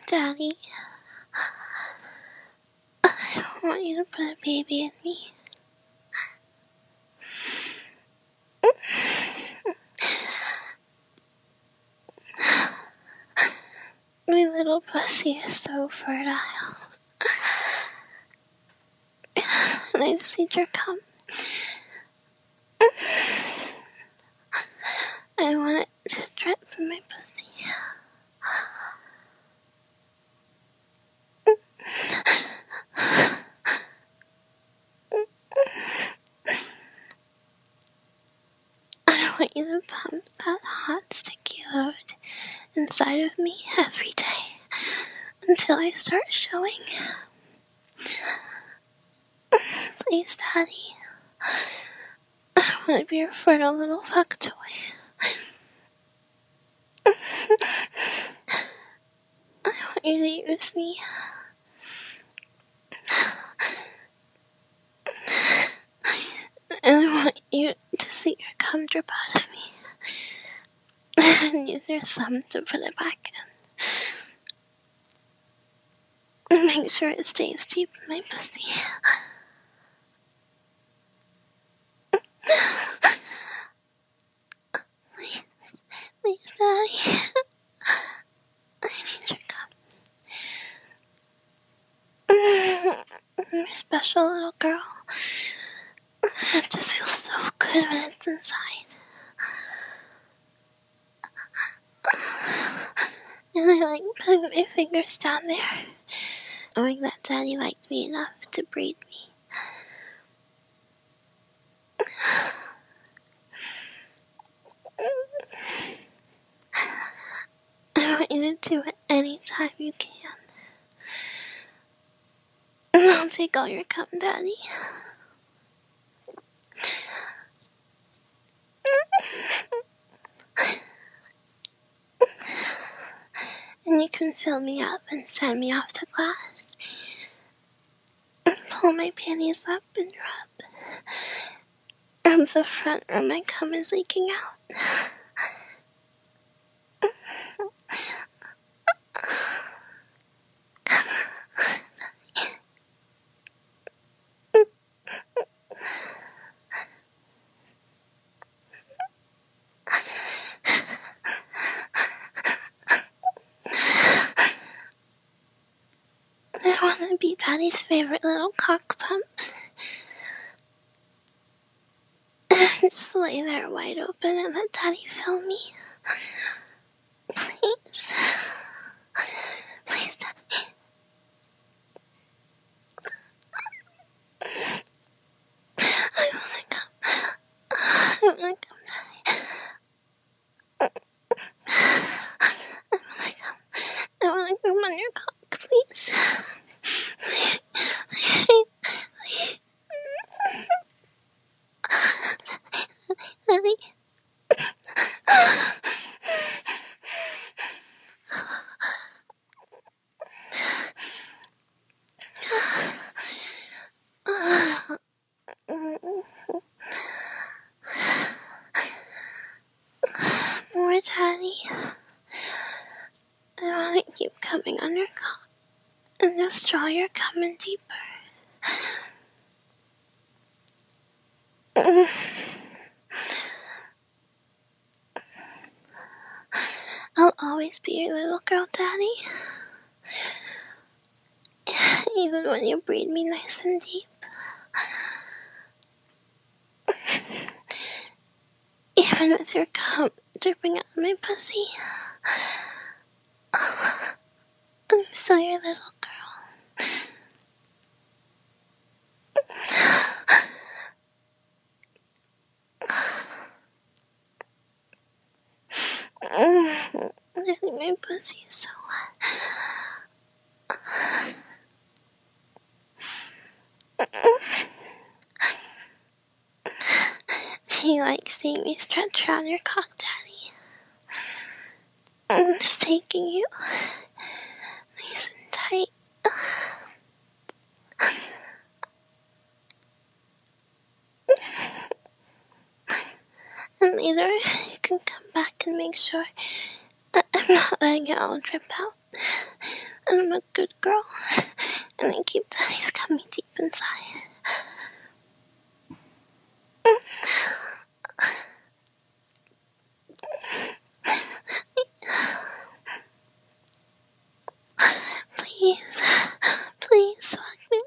Daddy, I want you to put a baby in me. My little pussy is so fertile. And I just need your cum. I want it to drip from my pussy. I want you to pump that hot, sticky load inside of me every day until I start showing. Please, Daddy. I want to be your fertile little fuck toy. I want you to use me. And I want you to see your cum drip out of me. And use your thumb to put it back in. And make sure it stays deep in my pussy. Please, Daddy. I need your cum. My special little girl. It just feels so good when it's inside. And I like putting my fingers down there, knowing that Daddy liked me enough to breed me. I want you to do it anytime you can. And I'll take all your cum, Daddy. And you can fill me up and send me off to class. And pull my panties up and rub the front where my cum is leaking out. I want to be Daddy's favorite little cock pump. Just lay there wide open and let Daddy fill me. Please. Please, Daddy. I wanna come. I wanna come, Daddy. I wanna come on your cock, please. Daddy. More, Daddy. I want to keep coming on your cock and just draw your cum in deeper. I'll always be your little girl, Daddy. Even when you breathe me nice and deep. Even with your cum dripping out of my pussy. I'm still your little girl. I think my pussy is so wet. Do you like seeing me stretch around your cock, Daddy? It's taking you nice and tight. And later, you can come back and make sure that I'm not letting it all drip out. and I'm a good girl, and I keep Daddy's coming deep inside. Please, please fuck me.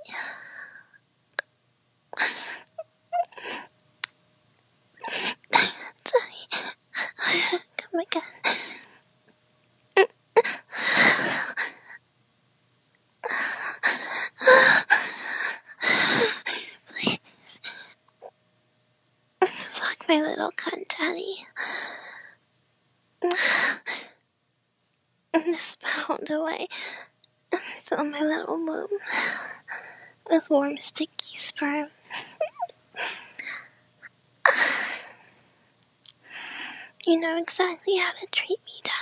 Daddy, come again. Please. Fuck my little cunt, Daddy. Just pound away and fill my little womb with warm, sticky sperm. You know exactly how to treat me, Daddy.